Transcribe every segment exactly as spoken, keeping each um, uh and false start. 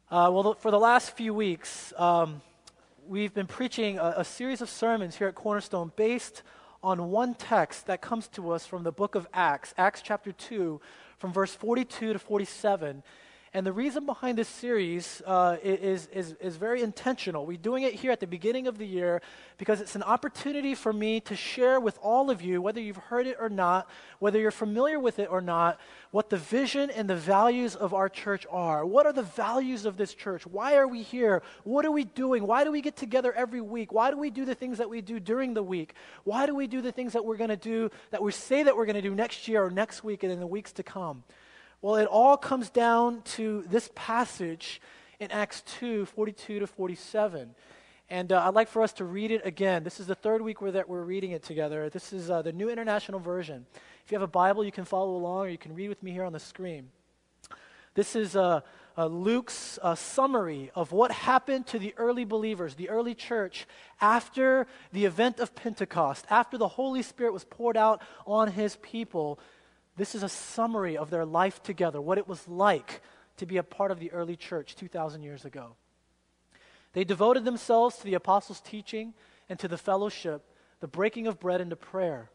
Uh, well, for the last few weeks, um, we've been preaching a, a series of sermons here at Cornerstone based on one text that comes to us from the book of Acts, Acts chapter two, from verse forty-two to forty-seven. And the reason behind this series uh, is, is, is very intentional. We're doing it here at the beginning of the year because it's an opportunity for me to share with all of you, whether you've heard it or not, whether you're familiar with it or not, what the vision and the values of our church are. What are the values of this church? Why are we here? What are we doing? Why do we get together every week? Why do we do the things that we do during the week? Why do we do the things that we're going to do, that we say that we're going to do next year or next week and in the weeks to come? Well, it all comes down to this passage in Acts two, forty-two to forty-seven. And uh, I'd like for us to read it again. This is the third week we're, that we're reading it together. This is uh, the New International Version. If you have a Bible, you can follow along, or you can read with me here on the screen. This is uh, uh, Luke's uh, summary of what happened to the early believers, the early church, after the event of Pentecost, after the Holy Spirit was poured out on his people. This is a summary of their life together, what it was like to be a part of the early church two thousand years ago. They devoted themselves to the apostles' teaching and to the fellowship, the breaking of bread, and to prayer.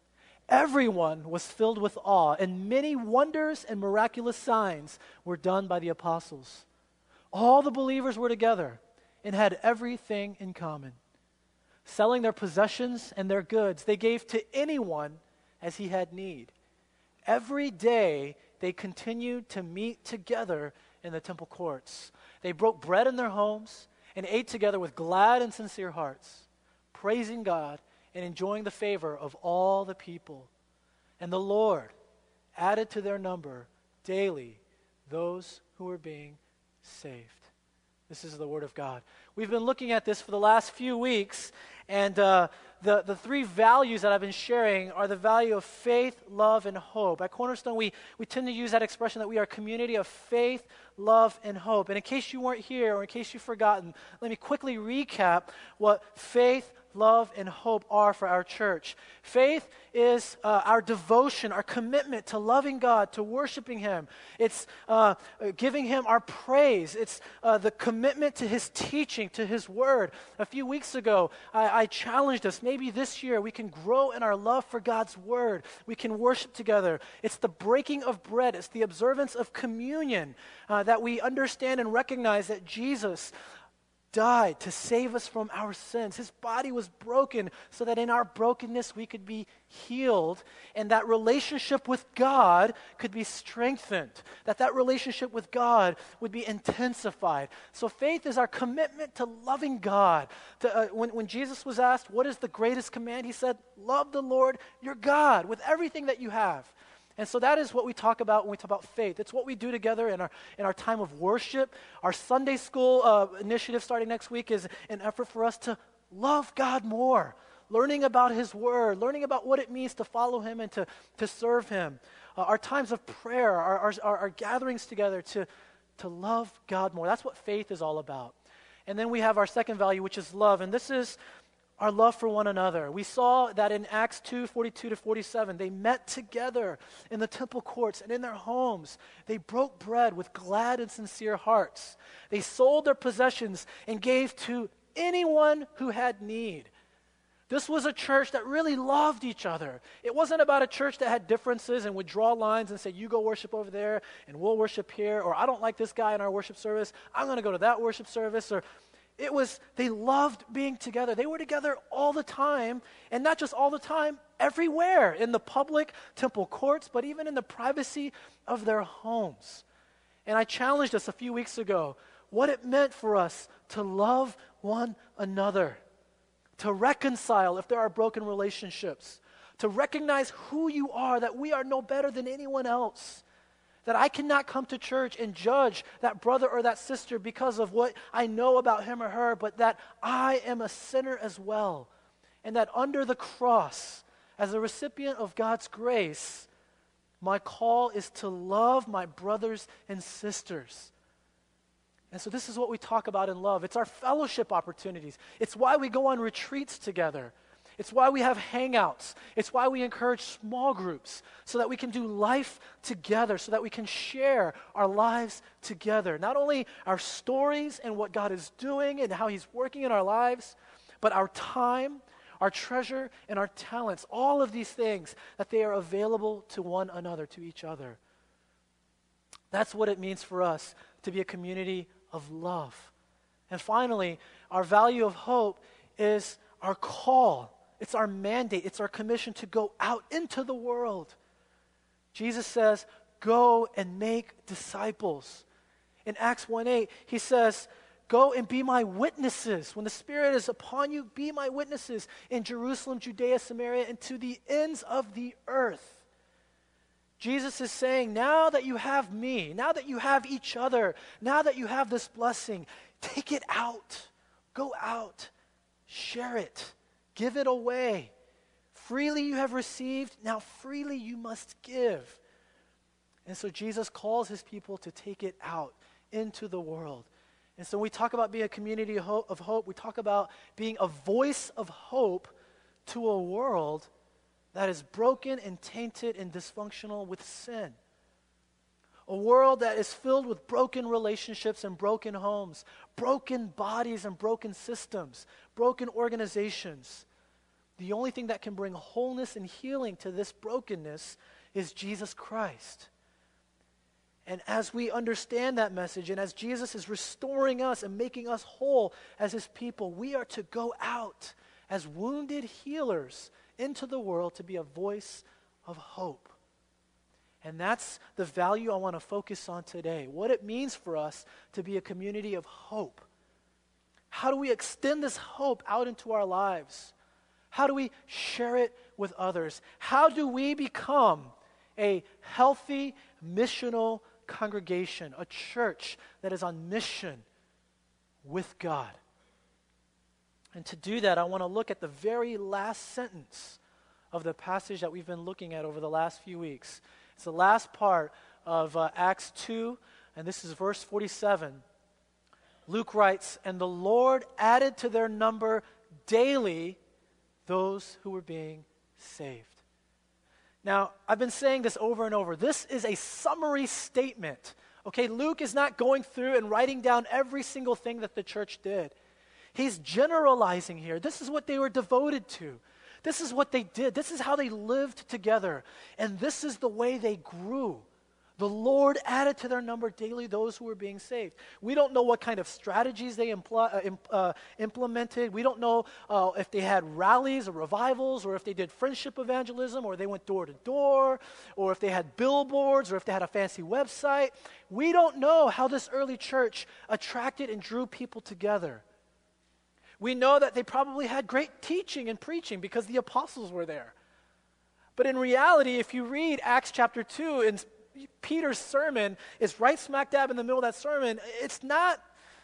Everyone was filled with awe, and many wonders and miraculous signs were done by the apostles. All the believers were together and had everything in common. Selling their possessions and their goods, they gave to anyone as he had need. Every day, they continued to meet together in the temple courts. They broke bread in their homes and ate together with glad and sincere hearts, praising God and enjoying the favor of all the people. And the Lord added to their number daily those who were being saved. This is the word of God. We've been looking at this for the last few weeks, and uh, the, the three values that I've been sharing are the value of faith, love, and hope. At Cornerstone, we, we tend to use that expression that we are a community of faith, love, and hope. And in case you weren't here, or in case you've forgotten, let me quickly recap what faith, love, and hope are for our church. Faith is uh, our devotion, our commitment to loving God, to worshiping Him. It's uh, giving Him our praise. It's uh, the commitment to His teaching, to His Word. A few weeks ago, I, I challenged us, maybe this year we can grow in our love for God's Word. We can worship together. It's the breaking of bread. It's the observance of communion uh, that we understand and recognize that Jesus died to save us from our sins. His body was broken so that in our brokenness we could be healed, and that relationship with God could be strengthened, that that relationship with God would be intensified. So faith is our commitment to loving God. To, uh, when, when Jesus was asked, what is the greatest command? He said, love the Lord your God with everything that you have. And so that is what we talk about when we talk about faith. It's what we do together in our in our time of worship. Our Sunday school uh, initiative starting next week is an effort for us to love God more, learning about His Word, learning about what it means to follow Him and to, to serve Him. Uh, our times of prayer, our, our, our, our gatherings together to, to love God more. That's what faith is all about. And then we have our second value, which is love. And this is our love for one another. We saw that in Acts two, forty-two to forty-seven, they met together in the temple courts and in their homes. They broke bread with glad and sincere hearts. They sold their possessions and gave to anyone who had need. This was a church that really loved each other. It wasn't about a church that had differences and would draw lines and say, you go worship over there and we'll worship here, or I don't like this guy in our worship service, I'm going to go to that worship service, or It was, they loved being together. They were together all the time, and not just all the time, everywhere, in the public temple courts, but even in the privacy of their homes. And I challenged us a few weeks ago what it meant for us to love one another, to reconcile if there are broken relationships, to recognize who you are, that we are no better than anyone else. That I cannot come to church and judge that brother or that sister because of what I know about him or her, but that I am a sinner as well. And that under the cross, as a recipient of God's grace, my call is to love my brothers and sisters. And so this is what we talk about in love. It's our fellowship opportunities. It's why we go on retreats together. It's why we have hangouts. It's why we encourage small groups so that we can do life together, so that we can share our lives together. Not only our stories and what God is doing and how he's working in our lives, but our time, our treasure, and our talents. All of these things, that they are available to one another, to each other. That's what it means for us to be a community of love. And finally, our value of hope is our call. It's our mandate. It's our commission to go out into the world. Jesus says, go and make disciples. In Acts one eight, he says, go and be my witnesses. When the Spirit is upon you, be my witnesses in Jerusalem, Judea, Samaria, and to the ends of the earth. Jesus is saying, now that you have me, now that you have each other, now that you have this blessing, take it out. Go out. Share it. Give it away. Freely you have received, now freely you must give. And so Jesus calls his people to take it out into the world. And so when we talk about being a community of hope, of hope, we talk about being a voice of hope to a world that is broken and tainted and dysfunctional with sin. A world that is filled with broken relationships and broken homes, broken bodies and broken systems, broken organizations. The only thing that can bring wholeness and healing to this brokenness is Jesus Christ. And as we understand that message, and as Jesus is restoring us and making us whole as his people, we are to go out as wounded healers into the world to be a voice of hope. And that's the value I want to focus on today. What it means for us to be a community of hope. How do we extend this hope out into our lives? How do we share it with others? How do we become a healthy, missional congregation, a church that is on mission with God? And to do that, I want to look at the very last sentence of the passage that we've been looking at over the last few weeks. It's the last part of uh, Acts two, and this is verse forty-seven. Luke writes, "And the Lord added to their number daily those who were being saved." Now, I've been saying this over and over. This is a summary statement. Okay, Luke is not going through and writing down every single thing that the church did. He's generalizing here. This is what they were devoted to. This is what they did. This is how they lived together. And this is the way they grew. The Lord added to their number daily those who were being saved. We don't know what kind of strategies they impl- uh, imp- uh, implemented. We don't know uh, if they had rallies or revivals, or if they did friendship evangelism, or they went door to door, or if they had billboards, or if they had a fancy website. We don't know how this early church attracted and drew people together. We know that they probably had great teaching and preaching because the apostles were there. But in reality, if you read Acts chapter two, and Peter's sermon is right smack dab in the middle of that sermon, it's not,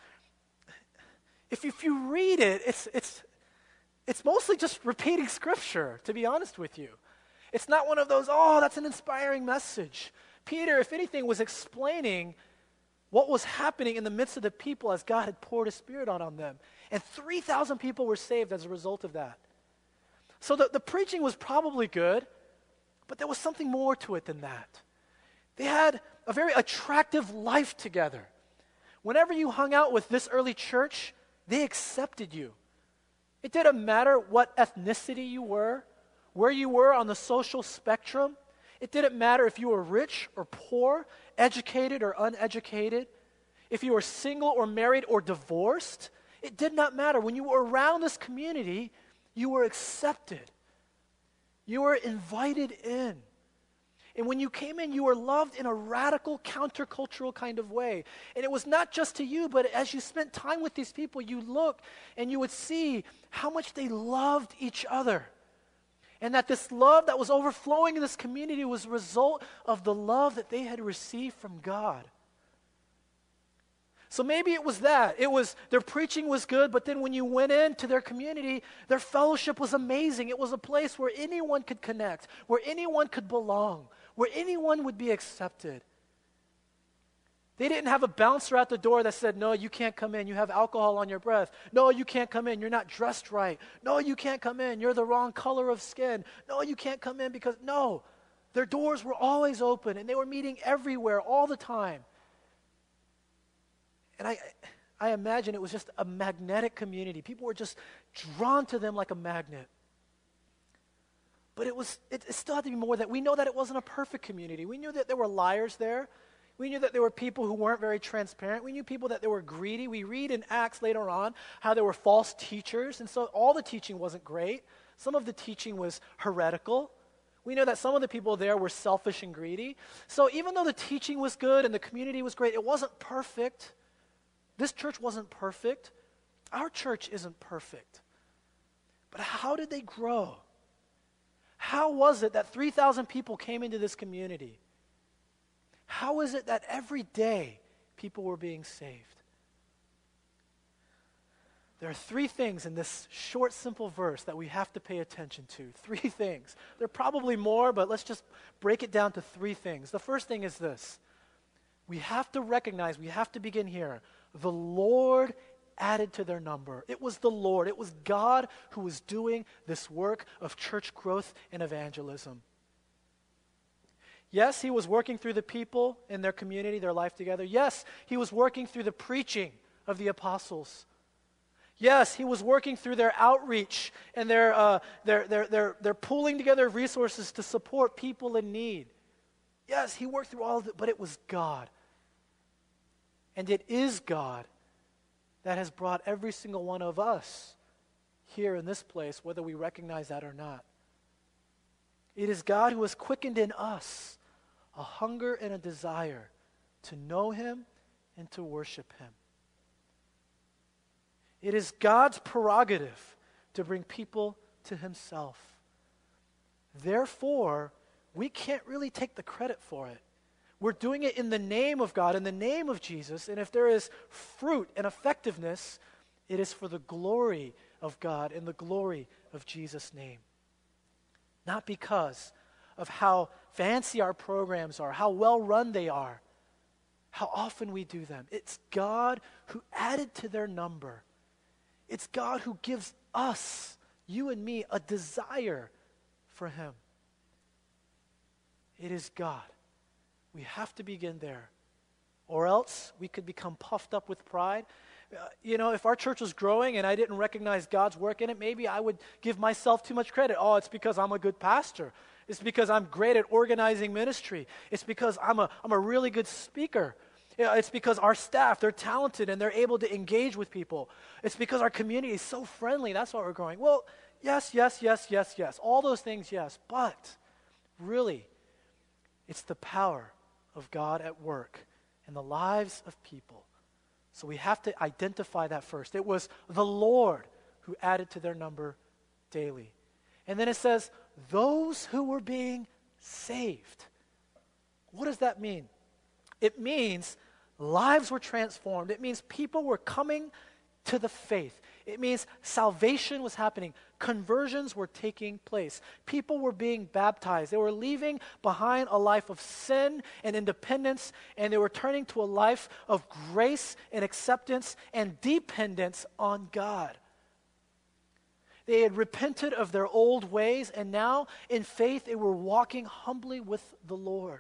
if, if you read it, it's, it's, it's mostly just repeating scripture, to be honest with you. It's not one of those, oh, that's an inspiring message. Peter, if anything, was explaining what was happening in the midst of the people as God had poured his Spirit on, on them. And three thousand people were saved as a result of that. So the, the preaching was probably good, but there was something more to it than that. They had a very attractive life together. Whenever you hung out with this early church, they accepted you. It didn't matter what ethnicity you were, where you were on the social spectrum. It didn't matter if you were rich or poor, educated or uneducated, if you were single or married or divorced. It did not matter. When you were around this community, you were accepted. You were invited in. And when you came in, you were loved in a radical, countercultural kind of way. And it was not just to you, but as you spent time with these people, you look and you would see how much they loved each other. And that this love that was overflowing in this community was a result of the love that they had received from God. So maybe it was that. It was their preaching was good, but then when you went into their community, their fellowship was amazing. It was a place where anyone could connect, where anyone could belong, where anyone would be accepted. They didn't have a bouncer at the door that said, no, you can't come in. You have alcohol on your breath. No, you can't come in. You're not dressed right. No, you can't come in. You're the wrong color of skin. No, you can't come in because, no. Their doors were always open, and they were meeting everywhere all the time. And I, I imagine it was just a magnetic community. People were just drawn to them like a magnet. But it was it, it still had to be more that we know that it wasn't a perfect community. We knew that there were liars there. We knew that there were people who weren't very transparent. We knew people that they were greedy. We read in Acts later on how there were false teachers, and so all the teaching wasn't great. Some of the teaching was heretical. We know that some of the people there were selfish and greedy. So even though the teaching was good and the community was great, it wasn't perfect. This church wasn't perfect. Our church isn't perfect. But how did they grow? How was it that three thousand people came into this community? How is it that every day people were being saved? There are three things in this short, simple verse that we have to pay attention to. Three things. There are probably more, but let's just break it down to three things. The first thing is this. We have to recognize, we have to begin here. The Lord added to their number. It was the Lord. It was God who was doing this work of church growth and evangelism. Yes, he was working through the people in their community, their life together. Yes, he was working through the preaching of the apostles. Yes, he was working through their outreach and their, uh, their, their, their, their pooling together of resources to support people in need. Yes, he worked through all of it, but it was God. And it is God that has brought every single one of us here in this place, whether we recognize that or not. It is God who has quickened in us a hunger and a desire to know him and to worship him. It is God's prerogative to bring people to himself. Therefore, we can't really take the credit for it. We're doing it in the name of God, in the name of Jesus, and if there is fruit and effectiveness, it is for the glory of God and the glory of Jesus' name. Not because of how fancy our programs are, how well run they are, how often we do them. It's God who added to their number. It's God who gives us, you and me, a desire for him. It is God. We have to begin there. Or else we could become puffed up with pride. Uh, you know, if our church was growing and I didn't recognize God's work in it, maybe I would give myself too much credit. Oh, it's because I'm a good pastor. It's because I'm great at organizing ministry. It's because I'm a, I'm a really good speaker. You know, it's because our staff, they're talented and they're able to engage with people. It's because our community is so friendly. That's why we're growing. Well, yes, yes, yes, yes, yes. All those things, yes. But really, it's the power of God at work in the lives of people. So we have to identify that first. It was the Lord who added to their number daily. And then it says, those who were being saved. What does that mean? It means lives were transformed. It means people were coming to the faith. It means salvation was happening. Conversions were taking place. People were being baptized. They were leaving behind a life of sin and independence, and they were turning to a life of grace and acceptance and dependence on God. They had repented of their old ways, and now in faith they were walking humbly with the Lord.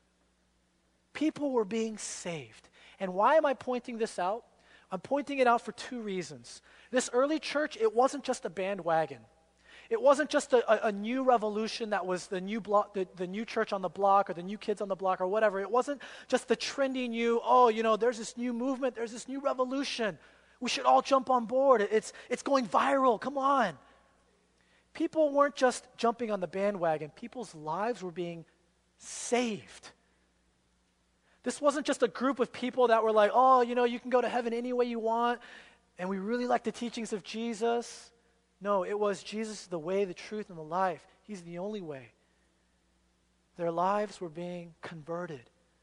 People were being saved. And why am I pointing this out? I'm pointing it out for two reasons. This early church, it wasn't just a bandwagon. It wasn't just a, a, a new revolution that was the new block, the, the new church on the block or the new kids on the block or whatever. It wasn't just the trendy new, oh, you know, there's this new movement, there's this new revolution. We should all jump on board. It's, it's going viral. Come on. People weren't just jumping on the bandwagon. People's lives were being saved. This wasn't just a group of people that were like, oh, you know, you can go to heaven any way you want, and we really like the teachings of Jesus. No, it was Jesus is the way, the truth, and the life. He's the only way. Their lives were being converted.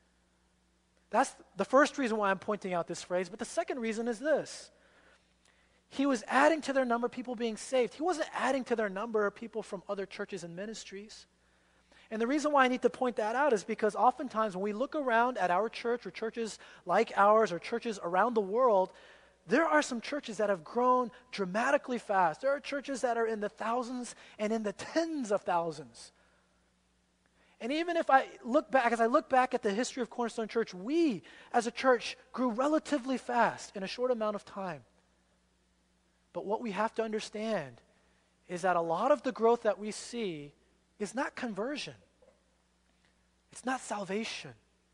That's the first reason why I'm pointing out this phrase, but the second reason is this. He was adding to their number people being saved. He wasn't adding to their number people from other churches and ministries. And the reason why I need to point that out is because oftentimes when we look around at our church or churches like ours or churches around the world, there are some churches that have grown dramatically fast. There are churches that are in the thousands and in the tens of thousands. And even if I look back, as I look back at the history of Cornerstone Church, we as a church grew relatively fast in a short amount of time. But what we have to understand is that a lot of the growth that we see is not conversion. It's not salvation.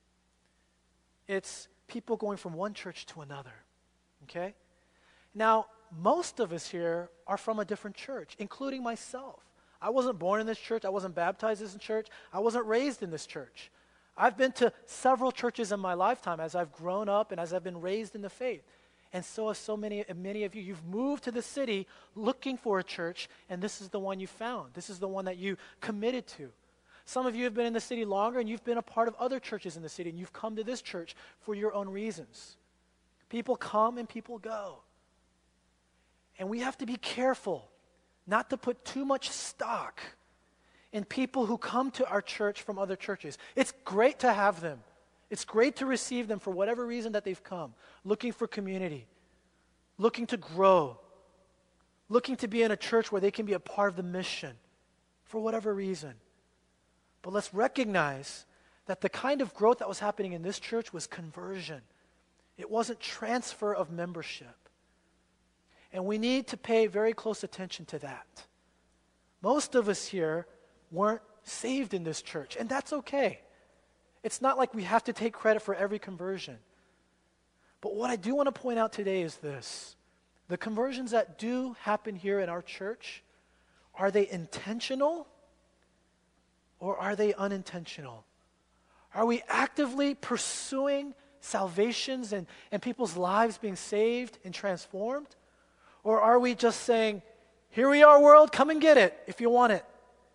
It's people going from one church to another. Okay? Now, most of us here are from a different church, including myself. I wasn't born in this church. I wasn't baptized in this church. I wasn't raised in this church. I've been to several churches in my lifetime as I've grown up and as I've been raised in the faith. And so have so many, many of you. You've moved to the city looking for a church, and this is the one you found. This is the one that you committed to. Some of you have been in the city longer, and you've been a part of other churches in the city, and you've come to this church for your own reasons. People come and people go. And we have to be careful not to put too much stock in people who come to our church from other churches. It's great to have them. It's great to receive them for whatever reason that they've come, looking for community, looking to grow, looking to be in a church where they can be a part of the mission for whatever reason. But let's recognize that the kind of growth that was happening in this church was conversion. It wasn't transfer of membership. And we need to pay very close attention to that. Most of us here weren't saved in this church, and that's okay. It's not like we have to take credit for every conversion. But what I do want to point out today is this. The conversions that do happen here in our church, are they intentional or are they unintentional? Are we actively pursuing salvations and, and people's lives being saved and transformed? Or are we just saying, here we are, world, come and get it if you want it?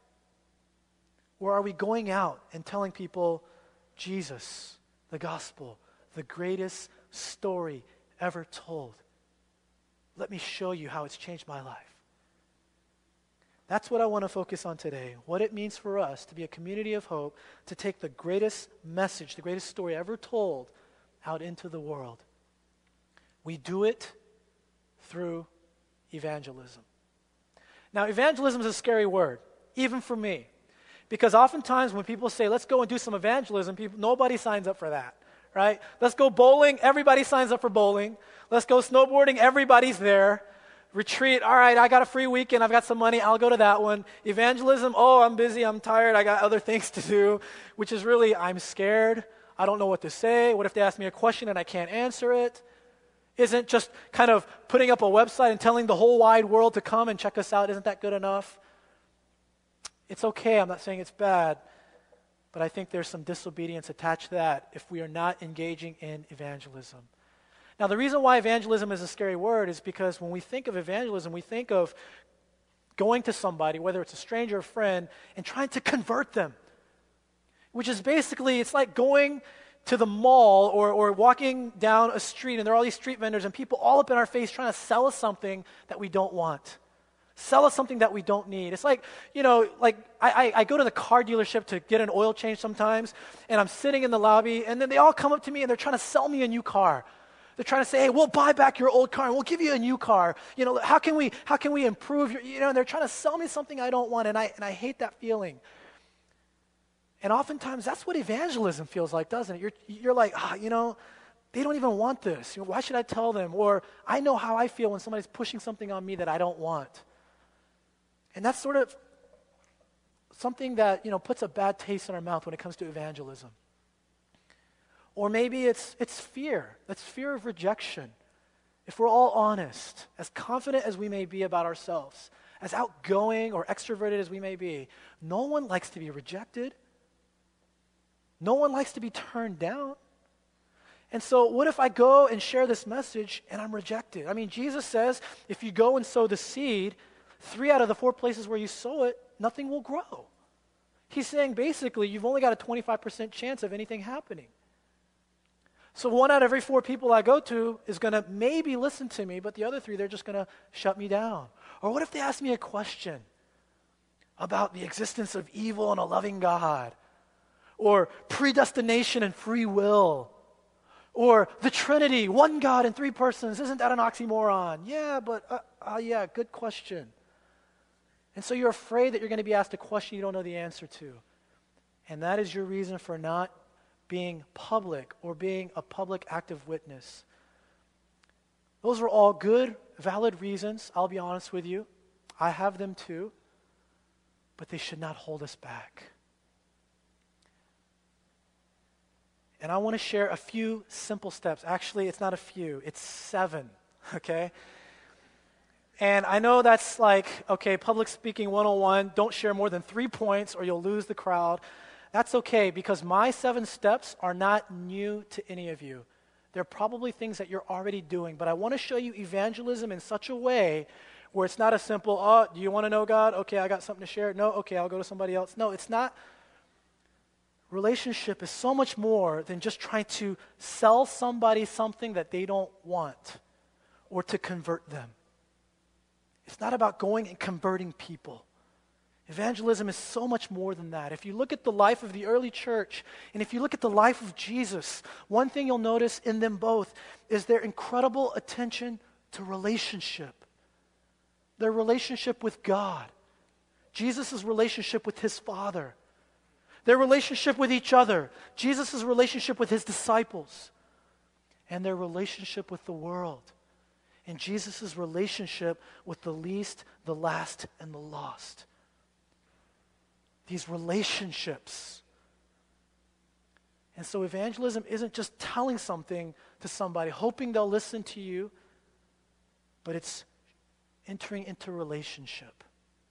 Or are we going out and telling people, Jesus, the gospel, the greatest story ever told. Let me show you how it's changed my life. That's what I want to focus on today, what it means for us to be a community of hope, to take the greatest message, the greatest story ever told out into the world. We do it through evangelism. Now, evangelism is a scary word, even for me. Because oftentimes when people say, let's go and do some evangelism, people, nobody signs up for that, right? Let's go bowling, everybody signs up for bowling. Let's go snowboarding, everybody's there. Retreat, all right, I got a free weekend, I've got some money, I'll go to that one. Evangelism, oh, I'm busy, I'm tired, I got other things to do, which is really, I'm scared, I don't know what to say. What if they ask me a question and I can't answer it? Isn't just kind of putting up a website and telling the whole wide world to come and check us out, isn't that good enough? It's okay, I'm not saying it's bad, but I think there's some disobedience attached to that if we are not engaging in evangelism. Now, the reason why evangelism is a scary word is because when we think of evangelism, we think of going to somebody, whether it's a stranger or a friend, and trying to convert them, which is basically, it's like going to the mall or, or walking down a street, and there are all these street vendors and people all up in our face trying to sell us something that we don't want. Sell us something that we don't need. It's like, you know, like I, I, I go to the car dealership to get an oil change sometimes, and I'm sitting in the lobby, and then they all come up to me, and they're trying to sell me a new car. They're trying to say, hey, we'll buy back your old car, and we'll give you a new car. You know, how can we, how can we improve your, you know, and they're trying to sell me something I don't want, and I, and I hate that feeling. And oftentimes, that's what evangelism feels like, doesn't it? You're, you're like, ah, you know, they don't even want this. You know, why should I tell them? Or I know how I feel when somebody's pushing something on me that I don't want. And that's sort of something that, you know, puts a bad taste in our mouth when it comes to evangelism. Or maybe it's it's fear. That's fear of rejection. If we're all honest, as confident as we may be about ourselves, as outgoing or extroverted as we may be, no one likes to be rejected. No one likes to be turned down. And so what if I go and share this message and I'm rejected? I mean, Jesus says, if you go and sow the seed, three out of the four places where you sow it, nothing will grow. He's saying basically you've only got a twenty-five percent chance of anything happening. So one out of every four people I go to is going to maybe listen to me, but the other three, they're just going to shut me down. Or what if they ask me a question? about the existence of evil and a loving God, or predestination and free will, or the Trinity, one God in three persons. Isn't that an oxymoron? Yeah, but, uh, uh, yeah, good question. And so you're afraid that you're going to be asked a question you don't know the answer to. And that is your reason for not being public or being a public active witness. Those are all good, valid reasons, I'll be honest with you. I have them too. But they should not hold us back. And I want to share a few simple steps. Actually, it's not a few, it's seven, okay? And I know that's like, okay, public speaking one oh one, don't share more than three points or you'll lose the crowd. That's okay, because my seven steps are not new to any of you. They're probably things that you're already doing, but I want to show you evangelism in such a way where it's not a simple, oh, do you want to know God? Okay, I got something to share. No, okay, I'll go to somebody else. No, it's not. Relationship is so much more than just trying to sell somebody something that they don't want or to convert them. It's not about going and converting people. Evangelism is so much more than that. If you look at the life of the early church, and if you look at the life of Jesus, one thing you'll notice in them both is their incredible attention to relationship. Their relationship with God. Jesus' relationship with his Father. Their relationship with each other. Jesus' relationship with his disciples. And their relationship with the world. And Jesus' relationship with the least, the last, and the lost. These relationships. And so evangelism isn't just telling something to somebody, hoping they'll listen to you, but it's entering into relationship.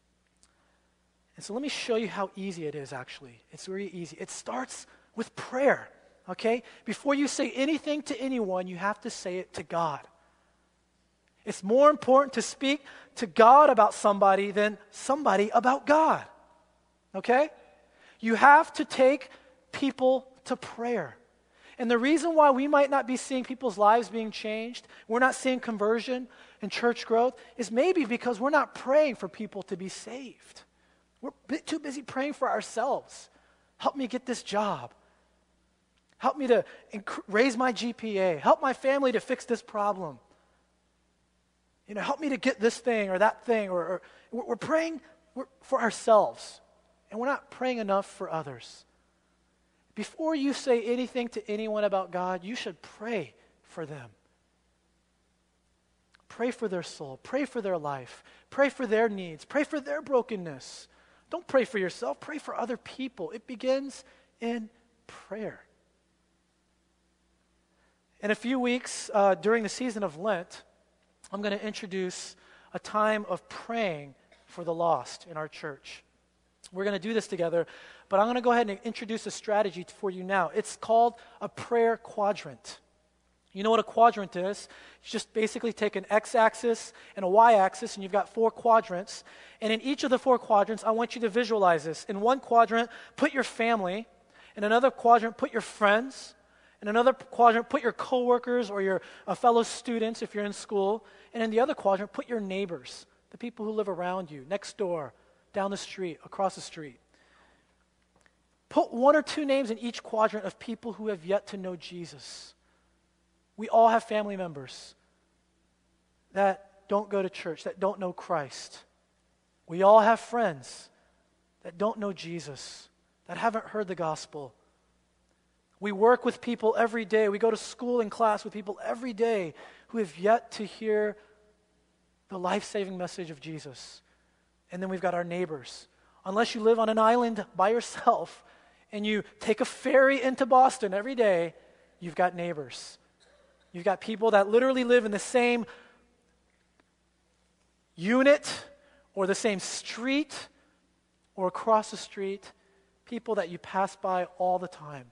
And so let me show you how easy it is, actually. It's really easy. It starts with prayer, okay? Before you say anything to anyone, you have to say it to God. It's more important to speak to God about somebody than somebody about God, okay? You have to take people to prayer. And the reason why we might not be seeing people's lives being changed, we're not seeing conversion and church growth, is maybe because we're not praying for people to be saved. We're bit too busy praying for ourselves. Help me get this job. Help me to inc- raise my G P A. Help my family to fix this problem. You know, help me to get this thing or that thing. Or, or we're, we're praying for ourselves, and we're not praying enough for others. Before you say anything to anyone about God, you should pray for them. Pray for their soul. Pray for their life. Pray for their needs. Pray for their brokenness. Don't pray for yourself. Pray for other people. It begins in prayer. In a few weeks, uh, during the season of Lent, I'm going to introduce a time of praying for the lost in our church. We're going to do this together, but I'm going to go ahead and introduce a strategy for you now. It's called a prayer quadrant. You know what a quadrant is? You just basically take an x-axis and a y-axis, and you've got four quadrants. And in each of the four quadrants, I want you to visualize this. In one quadrant, put your family. In another quadrant, put your friends. In another quadrant, put your coworkers or your uh, fellow students if you're in school. And in the other quadrant, put your neighbors, the people who live around you, next door, down the street, across the street. Put one or two names in each quadrant of people who have yet to know Jesus. We all have family members that don't go to church, that don't know Christ. We all have friends that don't know Jesus, that haven't heard the gospel. We work with people every day. We go to school and class with people every day who have yet to hear the life-saving message of Jesus. And then we've got our neighbors. Unless you live on an island by yourself and you take a ferry into Boston every day, you've got neighbors. You've got people that literally live in the same unit or the same street or across the street, people that you pass by all the time.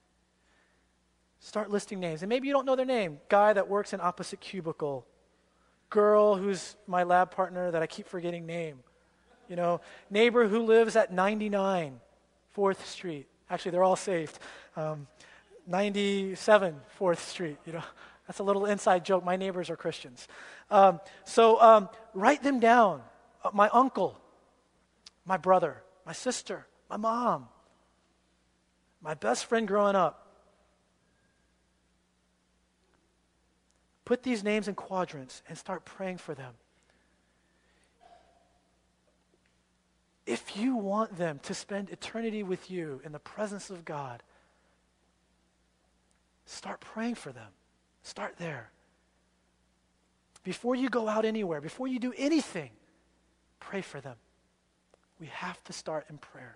Start listing names. And maybe you don't know their name. Guy that works in opposite cubicle. Girl who's my lab partner that I keep forgetting name. You know, neighbor who lives at ninety-nine fourth Street. Actually, they're all saved. Um, ninety-seven fourth Street, you know. That's a little inside joke. My neighbors are Christians. Um, so um, write them down. Uh, my uncle, my brother, my sister, my mom, my best friend growing up. Put these names in quadrants and start praying for them. If you want them to spend eternity with you in the presence of God, start praying for them. Start there. Before you go out anywhere, before you do anything, pray for them. We have to start in prayer.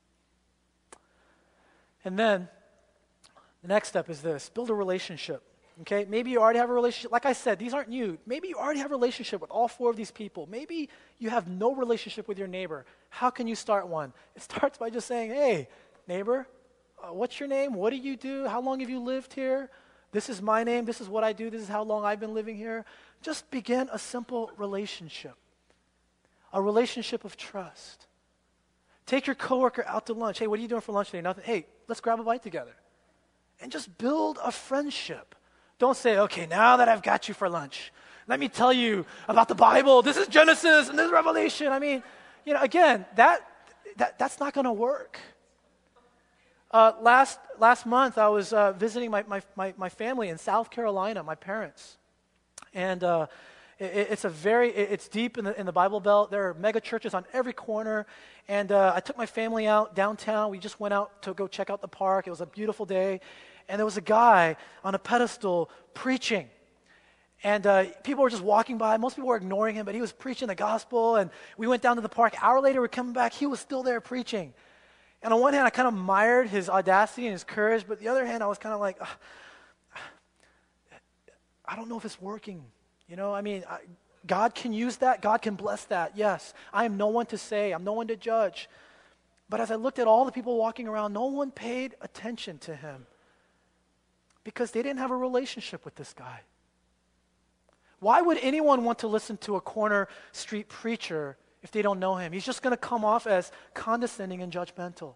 And then, the next step is this: build a relationship. Okay, maybe you already have a relationship. Like I said, these aren't new. Maybe you already have a relationship with all four of these people. Maybe you have no relationship with your neighbor. How can you start one? It starts by just saying, hey, neighbor, uh, what's your name? What do you do? How long have you lived here? This is my name. This is what I do. This is how long I've been living here. Just begin a simple relationship, a relationship of trust. Take your coworker out to lunch. Hey, what are you doing for lunch today? Nothing. Hey, let's grab a bite together. And just build a friendship. Don't say, okay, now that I've got you for lunch, let me tell you about the Bible. This is Genesis and this is Revelation. I mean, you know, again, that, that that's not going to work. Uh, last last month, I was uh, visiting my, my, my, my family in South Carolina, my parents. And uh, it, it's a very, it, it's deep in the, in the Bible Belt. There are mega churches on every corner. And uh, I took my family out downtown. We just went out to go check out the park. It was a beautiful day. And there was a guy on a pedestal preaching. And uh, people were just walking by. Most people were ignoring him, but he was preaching the gospel. And we went down to the park. An hour later, we're coming back. He was still there preaching. And on one hand, I kind of admired his audacity and his courage. But the other hand, I was kind of like, I don't know if it's working. You know, I mean, I, God can use that. God can bless that. Yes, I am no one to say. I'm no one to judge. But as I looked at all the people walking around, no one paid attention to him. Because they didn't have a relationship with this guy. Why would anyone want to listen to a corner street preacher if they don't know him? He's just going to come off as condescending and judgmental.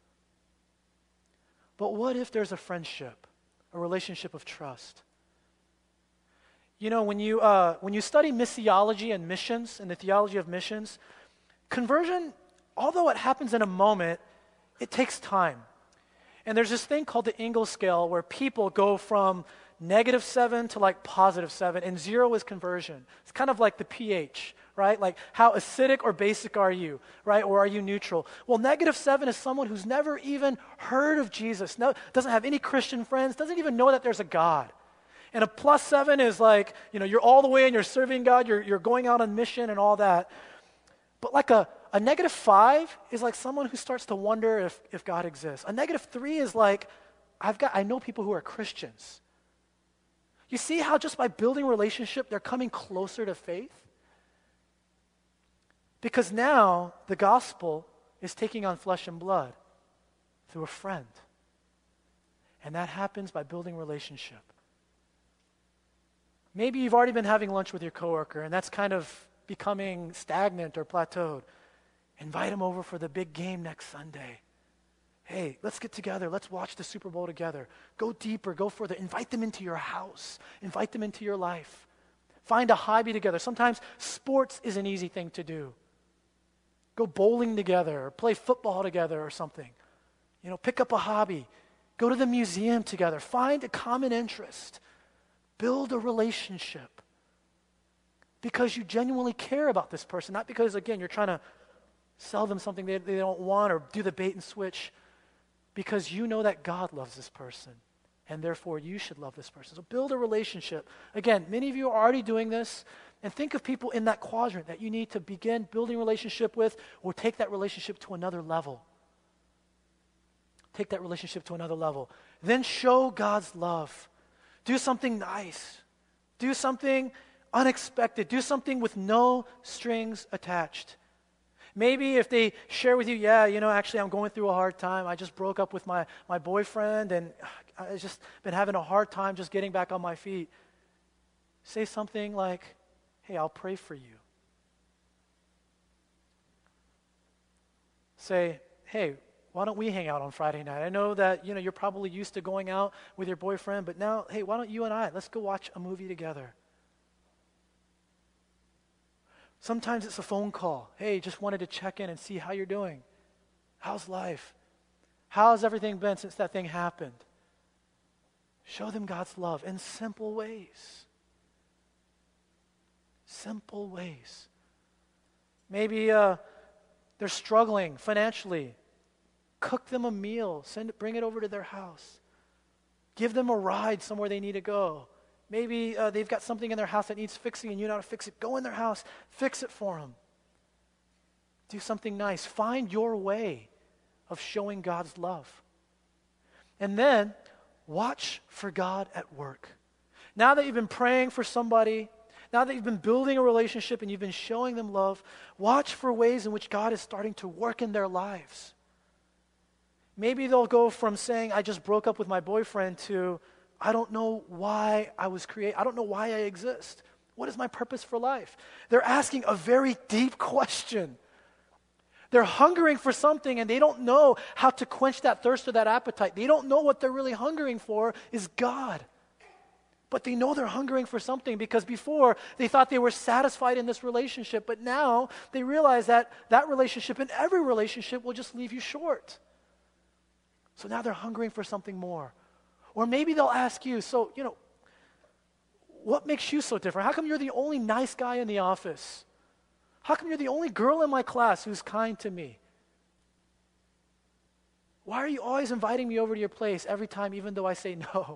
But what if there's a friendship, a relationship of trust? You know, when you uh, when you study missiology and missions and the theology of missions, conversion, although it happens in a moment, it takes time. And there's this thing called the Ingalls scale where people go from negative seven to like positive seven, and zero is conversion. It's kind of like the pH, right? Like how acidic or basic are you, right? Or are you neutral? Well, negative seven is someone who's never even heard of Jesus, no, doesn't have any Christian friends, doesn't even know that there's a God. And a plus seven is like, you know, you're all the way and you're serving God, you're, you're going out on mission and all that. But like a A negative five is like someone who starts to wonder if, if God exists. A negative three is like, I've got, I know people who are Christians. You see how just by building relationship, they're coming closer to faith? Because now the gospel is taking on flesh and blood through a friend. And that happens by building relationship. Maybe you've already been having lunch with your coworker and that's kind of becoming stagnant or plateaued. Invite them over for the big game next Sunday. Hey, let's get together. Let's watch the Super Bowl together. Go deeper, go further. Invite them into your house. Invite them into your life. Find a hobby together. Sometimes sports is an easy thing to do. Go bowling together or play football together or something. You know, pick up a hobby. Go to the museum together. Find a common interest. Build a relationship. Because you genuinely care about this person, not because, again, you're trying to sell them something they, they don't want or do the bait and switch, because you know that God loves this person, and therefore you should love this person. So build a relationship. Again, many of you are already doing this, and think of people in that quadrant that you need to begin building a relationship with or take that relationship to another level. Take that relationship to another level. Then show God's love. Do something nice. Do something unexpected. Do something with no strings attached. Maybe if they share with you, yeah, you know, actually I'm going through a hard time. I just broke up with my, my boyfriend and I've just been having a hard time just getting back on my feet. Say something like, hey, I'll pray for you. Say, hey, why don't we hang out on Friday night? I know that, you know, you're probably used to going out with your boyfriend, but now, hey, why don't you and I, let's go watch a movie together. Sometimes it's a phone call. Hey, just wanted to check in and see how you're doing. How's life? How's everything been since that thing happened? Show them God's love in simple ways. Simple ways. Maybe uh, they're struggling financially. Cook them a meal. Send it, bring it over to their house. Give them a ride somewhere they need to go. Maybe uh, they've got something in their house that needs fixing and you know how to fix it. Go in their house. Fix it for them. Do something nice. Find your way of showing God's love. And then watch for God at work. Now that you've been praying for somebody, now that you've been building a relationship and you've been showing them love, watch for ways in which God is starting to work in their lives. Maybe they'll go from saying, I just broke up with my boyfriend, to, I don't know why I was created. I don't know why I exist. What is my purpose for life? They're asking a very deep question. They're hungering for something and they don't know how to quench that thirst or that appetite. They don't know what they're really hungering for is God. But they know they're hungering for something because before they thought they were satisfied in this relationship, but now they realize that that relationship and every relationship will just leave you short. So now they're hungering for something more. Or maybe they'll ask you, so, you know, what makes you so different? How come you're the only nice guy in the office? How come you're the only girl in my class who's kind to me? Why are you always inviting me over to your place every time, even though I say no?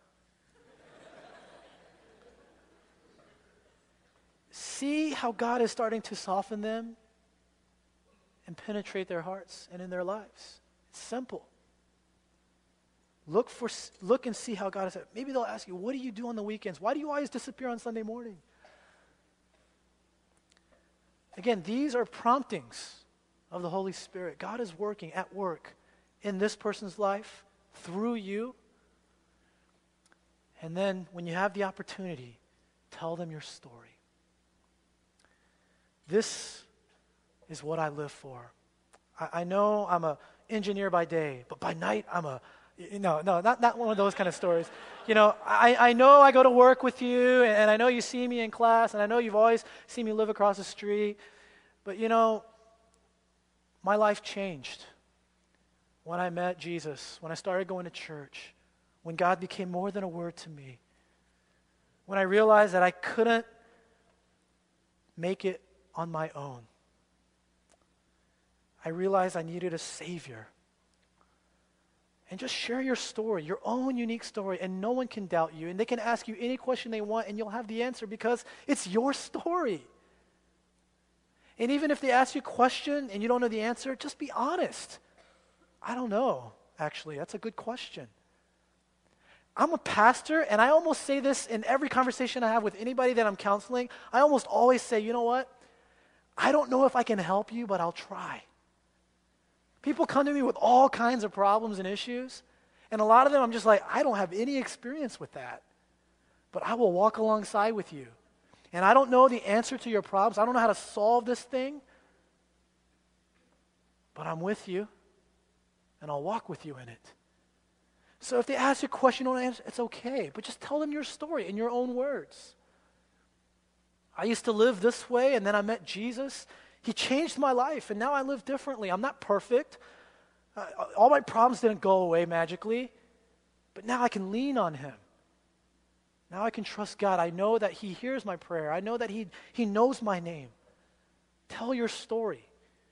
See how God is starting to soften them and penetrate their hearts and in their lives. It's simple. Look for, look and see how God is. Maybe they'll ask you, what do you do on the weekends? Why do you always disappear on Sunday morning? Again, these are promptings of the Holy Spirit. God is working at work in this person's life through you. And then when you have the opportunity, tell them your story. This is what I live for. I, I know I'm an engineer by day, but by night I'm a No, no, not, not one of those kind of stories. You know, I, I know I go to work with you, and, and I know you see me in class, and I know you've always seen me live across the street. But, you know, my life changed when I met Jesus, when I started going to church, when God became more than a word to me, when I realized that I couldn't make it on my own. I realized I needed a Savior. And just share your story, your own unique story, and no one can doubt you. And they can ask you any question they want, and you'll have the answer because it's your story. And even if they ask you a question and you don't know the answer, just be honest. I don't know, actually. That's a good question. I'm a pastor, and I almost say this in every conversation I have with anybody that I'm counseling. I almost always say, you know what? I don't know if I can help you, but I'll try. People come to me with all kinds of problems and issues, and a lot of them I'm just like, I don't have any experience with that, but I will walk alongside with you. And I don't know the answer to your problems. I don't know how to solve this thing, but I'm with you, and I'll walk with you in it. So if they ask you a question you don't answer, it's okay, but just tell them your story in your own words. I used to live this way, and then I met Jesus. He changed my life, and now I live differently. I'm not perfect. Uh, all my problems didn't go away magically, but now I can lean on Him. Now I can trust God. I know that He hears my prayer. I know that He, he knows my name. Tell your story.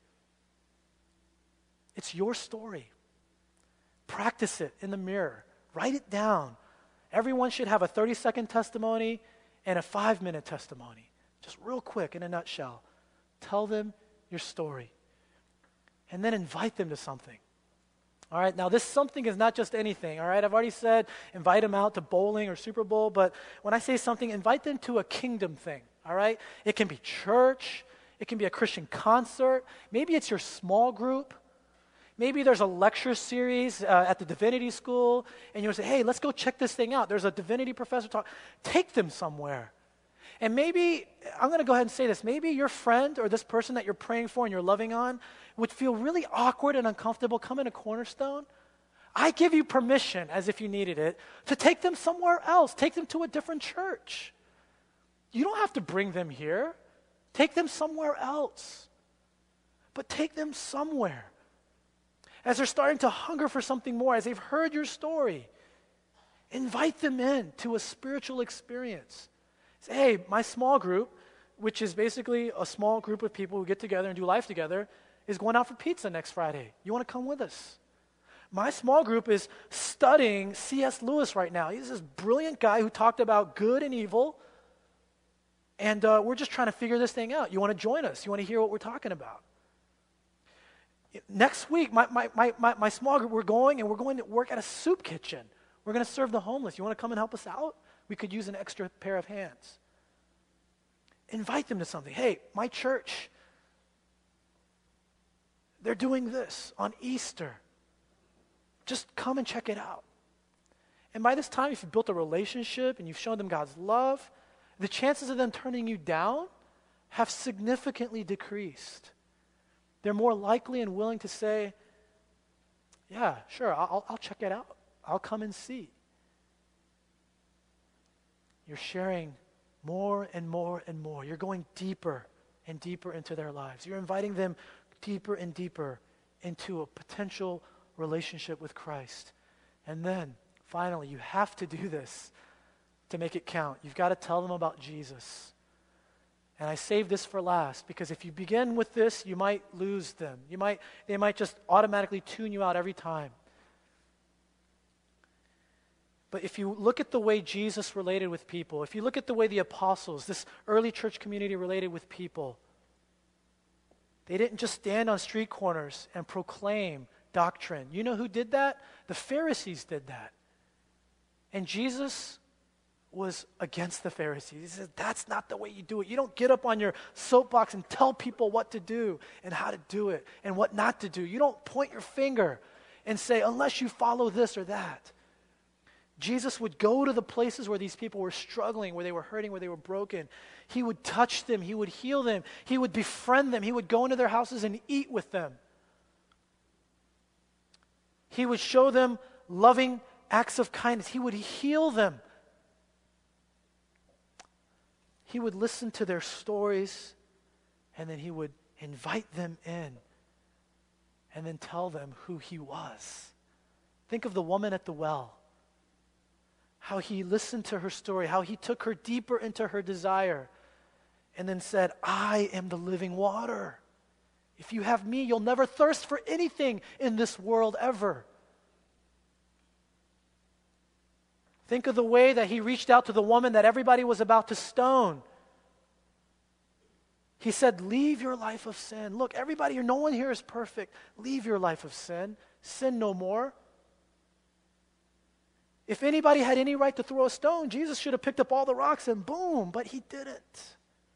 It's your story. Practice it in the mirror. Write it down. Everyone should have a thirty-second testimony and a five-minute testimony. Just real quick in a nutshell. Tell them your story. And then invite them to something. All right, now this something is not just anything, all right? I've already said invite them out to bowling or Super Bowl, but when I say something, invite them to a kingdom thing, all right? It can be church. It can be a Christian concert. Maybe it's your small group. Maybe there's a lecture series uh, at the divinity school, and you'll say, hey, let's go check this thing out. There's a divinity professor talk. Take them somewhere. And maybe, I'm going to go ahead and say this, maybe your friend or this person that you're praying for and you're loving on would feel really awkward and uncomfortable coming to Cornerstone. I give you permission, as if you needed it, to take them somewhere else. Take them to a different church. You don't have to bring them here. Take them somewhere else. But take them somewhere. As they're starting to hunger for something more, as they've heard your story, invite them in to a spiritual experience. Say, hey, my small group, which is basically a small group of people who get together and do life together, is going out for pizza next Friday. You want to come with us? My small group is studying C S Lewis right now. He's this brilliant guy who talked about good and evil, and uh, we're just trying to figure this thing out. You want to join us? You want to hear what we're talking about? Next week, my, my, my, my, my small group, we're going and we're going to work at a soup kitchen. We're going to serve the homeless. You want to come and help us out? We could use an extra pair of hands. Invite them to something. Hey, my church, they're doing this on Easter. Just come and check it out. And by this time, if you've built a relationship and you've shown them God's love, the chances of them turning you down have significantly decreased. They're more likely and willing to say, yeah, sure, I'll, I'll check it out. I'll come and see. You're sharing more and more and more. You're going deeper and deeper into their lives. You're inviting them deeper and deeper into a potential relationship with Christ. And then, finally, you have to do this to make it count. You've got to tell them about Jesus. And I saved this for last because if you begin with this, you might lose them. You might, they might just automatically tune you out every time. But if you look at the way Jesus related with people, if you look at the way the apostles, this early church community related with people, they didn't just stand on street corners and proclaim doctrine. You know who did that? The Pharisees did that. And Jesus was against the Pharisees. He said, that's not the way you do it. You don't get up on your soapbox and tell people what to do and how to do it and what not to do. You don't point your finger and say, unless you follow this or that. Jesus would go to the places where these people were struggling, where they were hurting, where they were broken. He would touch them. He would heal them. He would befriend them. He would go into their houses and eat with them. He would show them loving acts of kindness. He would heal them. He would listen to their stories, and then he would invite them in and then tell them who he was. Think of the woman at the well. How he listened to her story, how he took her deeper into her desire, and then said, I am the living water. If you have me, you'll never thirst for anything in this world ever. Think of the way that he reached out to the woman that everybody was about to stone. He said, leave your life of sin. Look, everybody here, no one here is perfect. Leave your life of sin. Sin no more. If anybody had any right to throw a stone, Jesus should have picked up all the rocks and boom, but he didn't.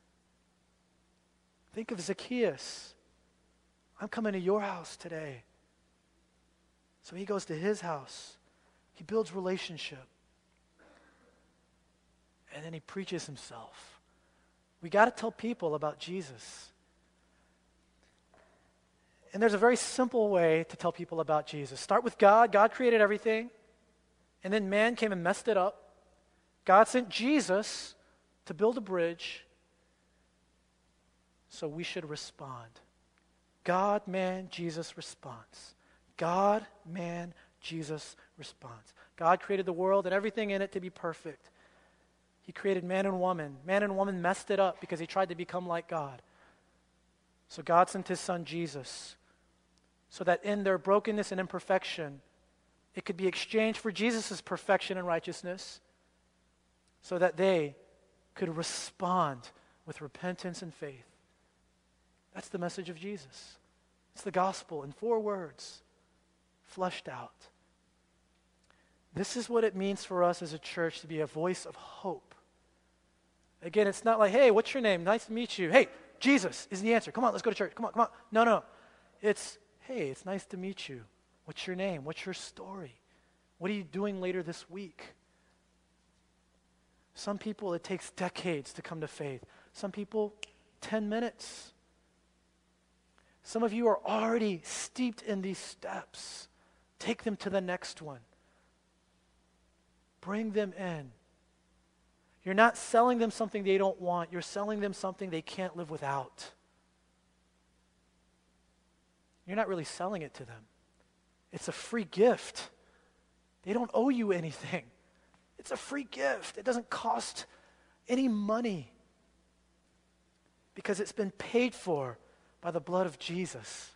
Think of Zacchaeus. I'm coming to your house today. So he goes to his house. He builds relationship. And then he preaches himself. We got to tell people about Jesus. And there's a very simple way to tell people about Jesus. Start with God. God created everything. And then man came and messed it up. God sent Jesus to build a bridge. So we should respond. God, man, Jesus responds. God, man, Jesus responds. God created the world and everything in it to be perfect. He created man and woman. Man and woman messed it up because he tried to become like God. So God sent his son Jesus so that in their brokenness and imperfection, it could be exchanged for Jesus' perfection and righteousness so that they could respond with repentance and faith. That's the message of Jesus. It's the gospel in four words, fleshed out. This is what it means for us as a church to be a voice of hope. Again, it's not like, hey, what's your name? Nice to meet you. Hey, Jesus is the answer. Come on, let's go to church. Come on, come on. No, no. It's, hey, it's nice to meet you. What's your name? What's your story? What are you doing later this week? Some people, it takes decades to come to faith. Some people, ten minutes. Some of you are already steeped in these steps. Take them to the next one. Bring them in. You're not selling them something they don't want. You're selling them something they can't live without. You're not really selling it to them. It's a free gift. They don't owe you anything. It's a free gift. It doesn't cost any money because it's been paid for by the blood of Jesus.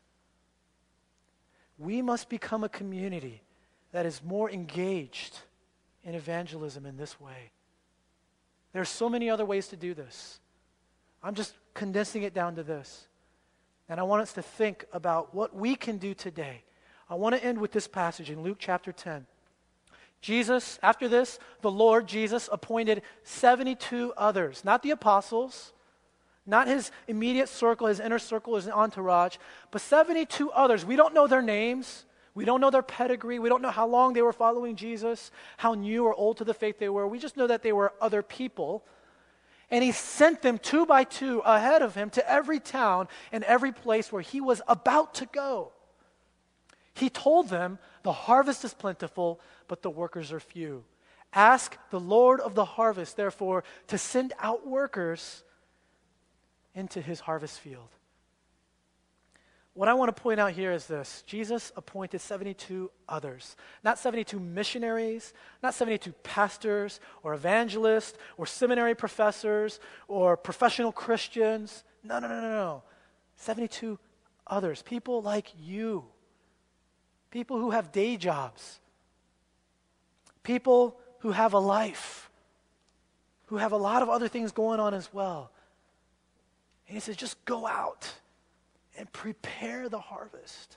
We must become a community that is more engaged in evangelism in this way. There are so many other ways to do this. I'm just condensing it down to this. And I want us to think about what we can do today. I want to end with this passage in Luke chapter ten. Jesus, after this, the Lord Jesus appointed seventy-two others, not the apostles, not his immediate circle, his inner circle, his entourage, but seventy-two others. We don't know their names. We don't know their pedigree. We don't know how long they were following Jesus, how new or old to the faith they were. We just know that they were other people. And he sent them two by two ahead of him to every town and every place where he was about to go. He told them, the harvest is plentiful, but the workers are few. Ask the Lord of the harvest, therefore, to send out workers into his harvest field. What I want to point out here is this. Jesus appointed seventy-two others. Not seventy-two missionaries, not seventy-two pastors or evangelists or seminary professors or professional Christians. No, no, no, no, no. seventy-two others. People like you. People who have day jobs. People who have a life. Who have a lot of other things going on as well. And he says, just go out and prepare the harvest.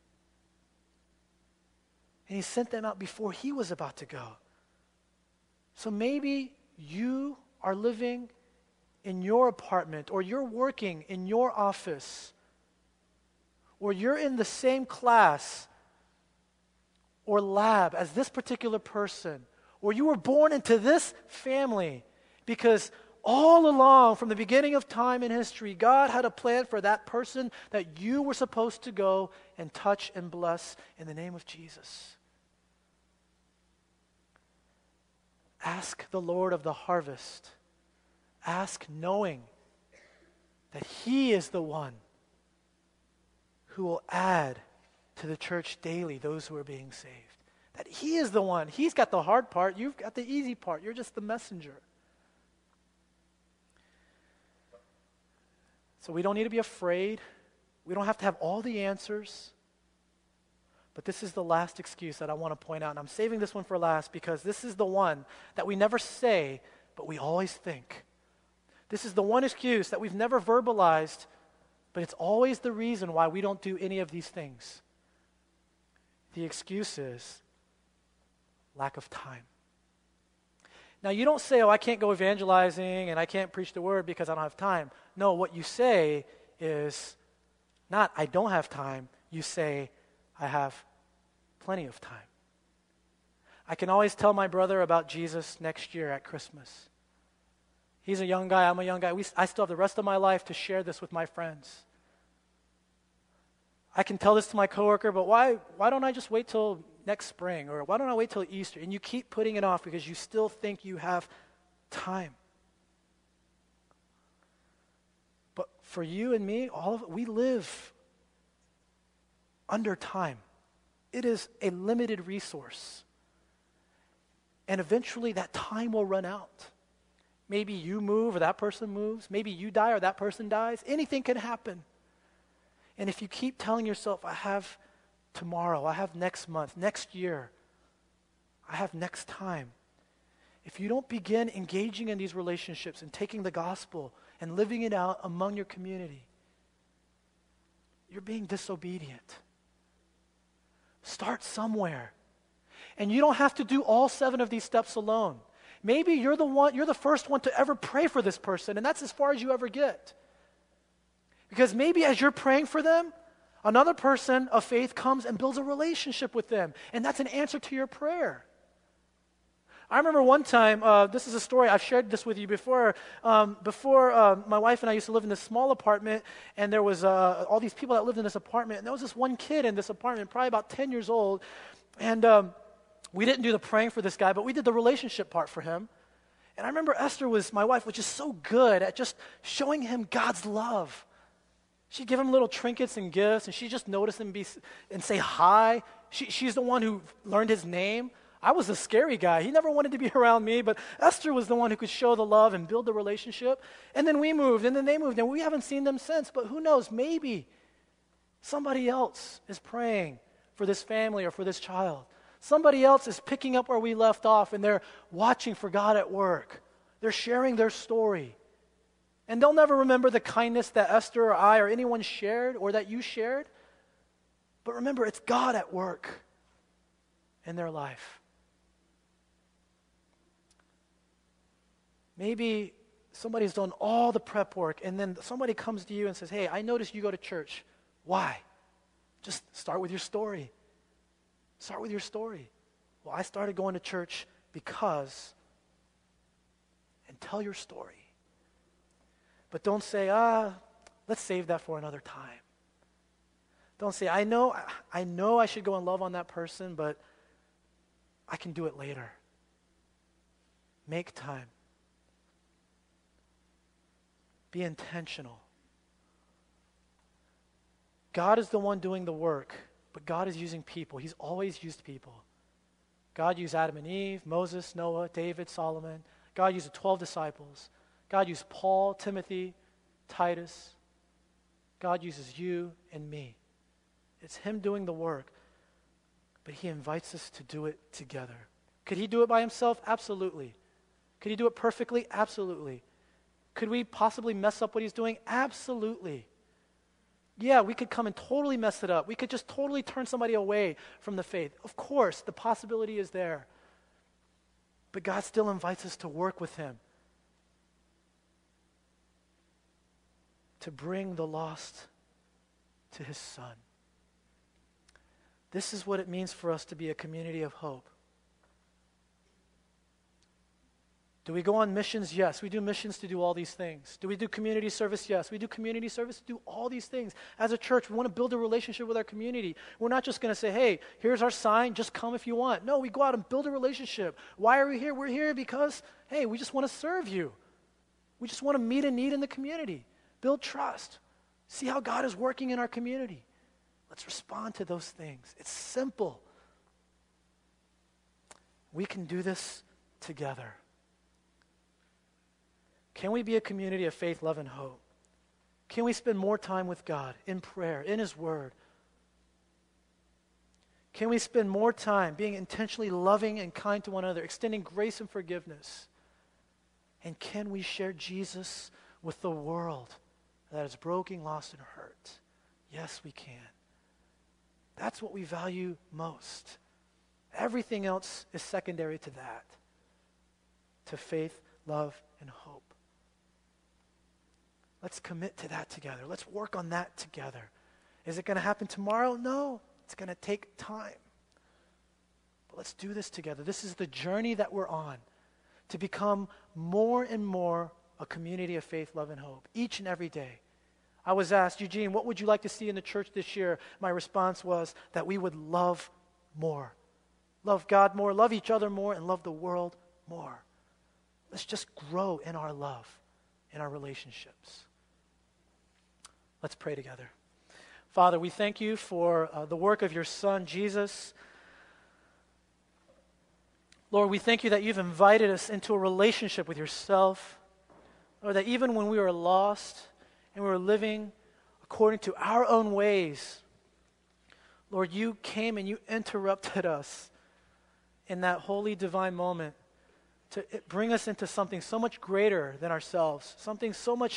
And he sent them out before he was about to go. So maybe you are living in your apartment, or you're working in your office, or you're in the same class or lab as this particular person, or you were born into this family because all along, from the beginning of time in history, God had a plan for that person that you were supposed to go and touch and bless in the name of Jesus. Ask the Lord of the harvest. Ask knowing that he is the one who will add to the church daily those who are being saved. That he is the one. He's got the hard part. You've got the easy part. You're just the messenger. So we don't need to be afraid. We don't have to have all the answers. But this is the last excuse that I want to point out. And I'm saving this one for last because this is the one that we never say, but we always think. This is the one excuse that we've never verbalized, but it's always the reason why we don't do any of these things. The excuse is lack of time. Now, you don't say, oh, I can't go evangelizing and I can't preach the word because I don't have time. No, what you say is not, I don't have time. You say, I have plenty of time. I can always tell my brother about Jesus next year at Christmas. He's a young guy, I'm a young guy. We, I still have the rest of my life to share this with my friends. I can tell this to my coworker, but why, why don't I just wait till next spring? Or why don't I wait till Easter? And you keep putting it off because you still think you have time. But for you and me, all of it, we live under time. It is a limited resource. And eventually that time will run out. Maybe you move or that person moves. Maybe you die or that person dies. Anything can happen. And if you keep telling yourself, I have tomorrow, I have next month, next year, I have next time. If you don't begin engaging in these relationships and taking the gospel and living it out among your community, you're being disobedient. Start somewhere. And you don't have to do all seven of these steps alone. Maybe you're the one, you're the first one to ever pray for this person, and that's as far as you ever get. Because maybe as you're praying for them, another person of faith comes and builds a relationship with them, and that's an answer to your prayer. I remember one time, uh, this is a story, I've shared this with you before, um, before uh, my wife and I used to live in this small apartment, and there was uh, all these people that lived in this apartment, and there was this one kid in this apartment, probably about ten years old, and um, we didn't do the praying for this guy, but we did the relationship part for him. And I remember Esther was, my wife, was just so good at just showing him God's love. She'd give him little trinkets and gifts, and she'd just notice him be, and say hi. She, she's the one who learned his name. I was a scary guy. He never wanted to be around me, but Esther was the one who could show the love and build the relationship. And then we moved, and then they moved, and we haven't seen them since. But who knows, maybe somebody else is praying for this family or for this child. Somebody else is picking up where we left off, and they're watching for God at work. They're sharing their story. And they'll never remember the kindness that Esther or I or anyone shared or that you shared. But remember, it's God at work in their life. Maybe somebody's done all the prep work, and then somebody comes to you and says, hey, I noticed you go to church. Why? Just start with your story. Start with your story. Well, I started going to church because, and tell your story. But don't say, ah, let's save that for another time. Don't say, I know, I know I should go and love on that person, but I can do it later. Make time. Be intentional. God is the one doing the work, but God is using people. He's always used people. God used Adam and Eve, Moses, Noah, David, Solomon. God used the twelve disciples. God used Paul, Timothy, Titus. God uses you and me. It's him doing the work, but he invites us to do it together. Could he do it by himself? Absolutely. Could he do it perfectly? Absolutely. Could we possibly mess up what he's doing? Absolutely. Yeah, we could come and totally mess it up. We could just totally turn somebody away from the faith. Of course, the possibility is there. But God still invites us to work with him, to bring the lost to his Son. This is what it means for us to be a community of hope. Do we go on missions? Yes. We do missions to do all these things. Do we do community service? Yes. We do community service to do all these things. As a church, we want to build a relationship with our community. We're not just going to say, hey, here's our sign, just come if you want. No, we go out and build a relationship. Why are we here? We're here because, hey, we just want to serve you. We just want to meet a need in the community, build trust, see how God is working in our community. Let's respond to those things. It's simple. We can do this together. Can we be a community of faith, love, and hope? Can we spend more time with God in prayer, in his word? Can we spend more time being intentionally loving and kind to one another, extending grace and forgiveness? And can we share Jesus with the world that is broken, lost, and hurt? Yes, we can. That's what we value most. Everything else is secondary to that, to faith, love, and hope. Let's commit to that together. Let's work on that together. Is it going to happen tomorrow? No, it's going to take time. But let's do this together. This is the journey that we're on, to become more and more a community of faith, love, and hope, each and every day. I was asked, Eugene, what would you like to see in the church this year? My response was that we would love more. Love God more, love each other more, and love the world more. Let's just grow in our love, in our relationships. Let's pray together. Father, we thank you for uh, the work of your Son, Jesus. Lord, we thank you that you've invited us into a relationship with yourself. Lord, that even when we were lost and we were living according to our own ways, Lord, you came and you interrupted us in that holy divine moment to bring us into something so much greater than ourselves, something so much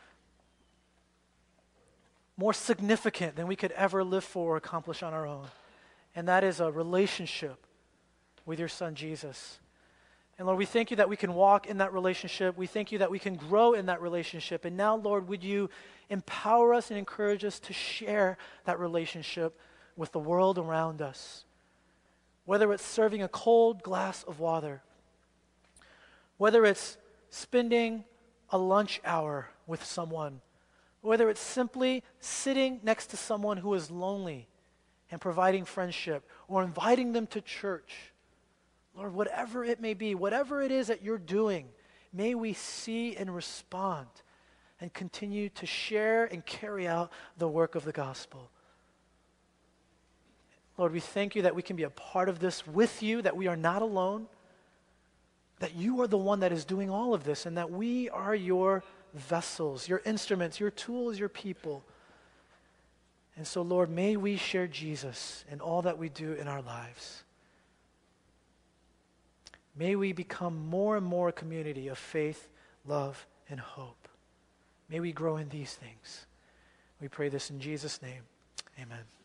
more significant than we could ever live for or accomplish on our own. And that is a relationship with your Son, Jesus. And Lord, we thank you that we can walk in that relationship. We thank you that we can grow in that relationship. And now, Lord, would you empower us and encourage us to share that relationship with the world around us. Whether it's serving a cold glass of water, whether it's spending a lunch hour with someone, whether it's simply sitting next to someone who is lonely and providing friendship, or inviting them to church. Lord, whatever it may be, whatever it is that you're doing may we see and respond and continue to share and carry out the work of the gospel. Lord, we thank you that we can be a part of this with you, that we are not alone, that you are the one that is doing all of this, and that we are your vessels, your instruments, your tools, your people. And so, Lord, may we share Jesus in all that we do in our lives. May we become more and more a community of faith, love, and hope. May we grow in these things. We pray this in Jesus' name. Amen.